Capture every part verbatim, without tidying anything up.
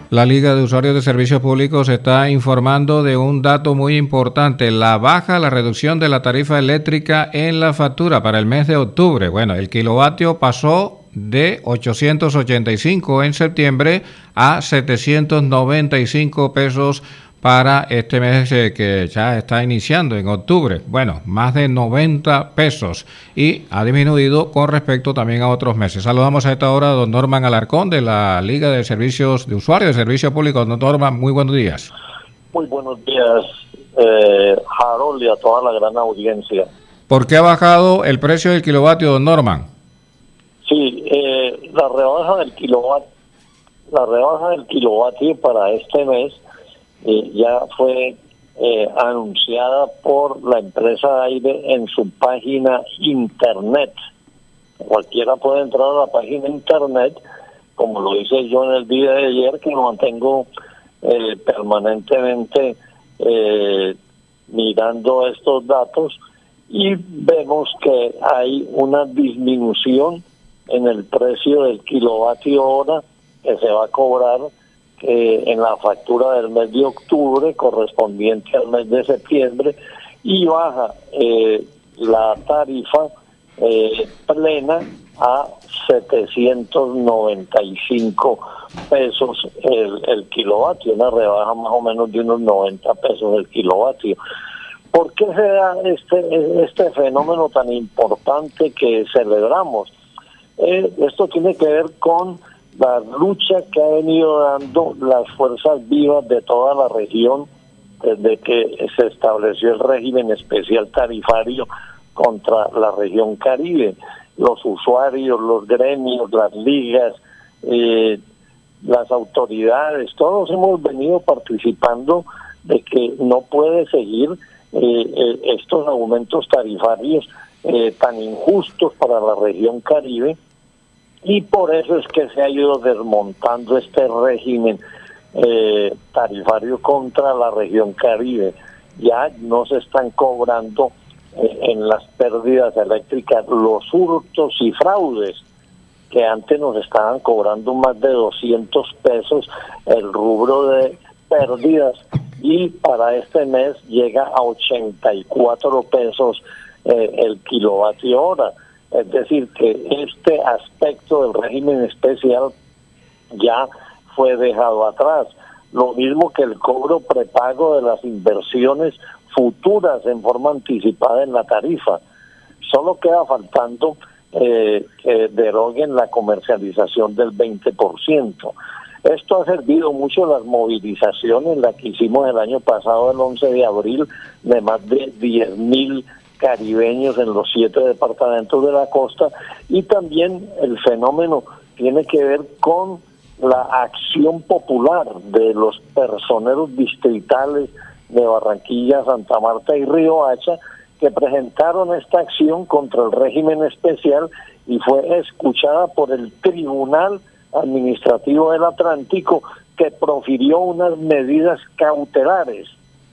La Liga de Usuarios de Servicios Públicos está informando de un dato muy importante, la baja, la reducción de la tarifa eléctrica en la factura para el mes de octubre. Bueno, el kilovatio pasó de ochocientos ochenta y cinco en septiembre a setecientos noventa y cinco pesos para este mes eh, que ya está iniciando en octubre. Bueno, más de noventa pesos y ha disminuido con respecto también a otros meses. Saludamos a esta hora a don Norman Alarcón de la Liga de Servicios de Usuarios de Servicios Públicos. Don Norman, muy buenos días. Muy buenos días, eh, Harold, y a toda la gran audiencia. ¿Por qué ha bajado el precio del kilovatio, don Norman? Sí, eh, la rebaja del kilovatio, la rebaja del kilovatio para este mes Eh, ya fue eh, anunciada por la empresa Aire en su página internet. Cualquiera puede entrar a la página internet, como lo hice yo en el día de ayer, que mantengo eh, permanentemente eh, mirando estos datos, y vemos que hay una disminución en el precio del kilovatio hora que se va a cobrar Eh, en la factura del mes de octubre correspondiente al mes de septiembre, y baja eh, la tarifa eh, plena a setecientos noventa y cinco pesos el, el kilovatio, una rebaja más o menos de unos noventa pesos el kilovatio. ¿Por qué se da este, este fenómeno tan importante que celebramos? Eh, esto tiene que ver con la lucha que ha venido dando las fuerzas vivas de toda la región desde que se estableció el régimen especial tarifario contra la región Caribe. Los usuarios, los gremios, las ligas, eh, las autoridades, todos hemos venido participando de que no puede seguir eh, eh, estos aumentos tarifarios eh, tan injustos para la región Caribe. Y por eso es que se ha ido desmontando este régimen eh, tarifario contra la región Caribe. Ya no se están cobrando eh, en las pérdidas eléctricas los hurtos y fraudes que antes nos estaban cobrando más de doscientos pesos el rubro de pérdidas, y para este mes llega a ochenta y cuatro pesos eh, el kilovatio hora. Es decir, que este aspecto del régimen especial ya fue dejado atrás. Lo mismo que el cobro prepago de las inversiones futuras en forma anticipada en la tarifa. Solo queda faltando eh, que deroguen la comercialización del veinte por ciento. Esto ha servido mucho a las movilizaciones, la que hicimos el año pasado, el once de abril, de más de diez mil caribeños en los siete departamentos de la costa, y también el fenómeno tiene que ver con la acción popular de los personeros distritales de Barranquilla, Santa Marta y Riohacha, que presentaron esta acción contra el régimen especial y fue escuchada por el Tribunal Administrativo del Atlántico, que profirió unas medidas cautelares.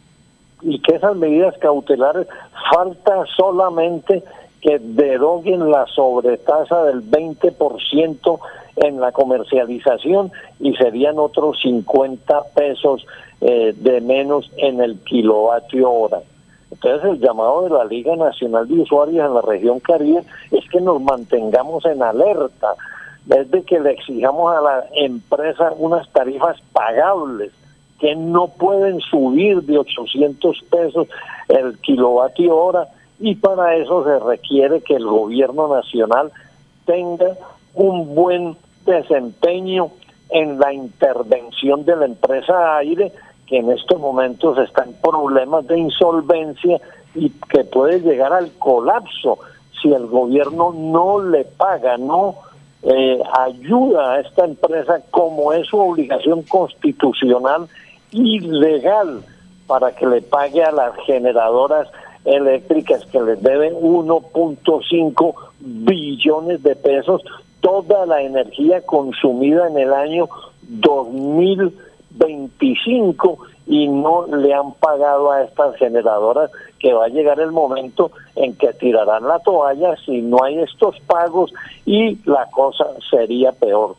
Y que esas medidas cautelares, falta solamente que deroguen la sobretasa del veinte por ciento en la comercialización, y serían otros cincuenta pesos eh, de menos en el kilovatio hora. Entonces el llamado de la Liga Nacional de Usuarios en la región Caribe es que nos mantengamos en alerta, desde que le exijamos a la empresa unas tarifas pagables, que no pueden subir de ochocientos pesos el kilovatio hora, y para eso se requiere que el gobierno nacional tenga un buen desempeño en la intervención de la empresa Aire, que en estos momentos está en problemas de insolvencia y que puede llegar al colapso si el gobierno no le paga, no eh, ayuda a esta empresa como es su obligación constitucional y legal, para que le pague a las generadoras eléctricas que les deben uno punto cinco billones de pesos toda la energía consumida en el año dos mil veinticinco, y no le han pagado a estas generadoras, que va a llegar el momento en que tirarán la toalla si no hay estos pagos, y la cosa sería peor.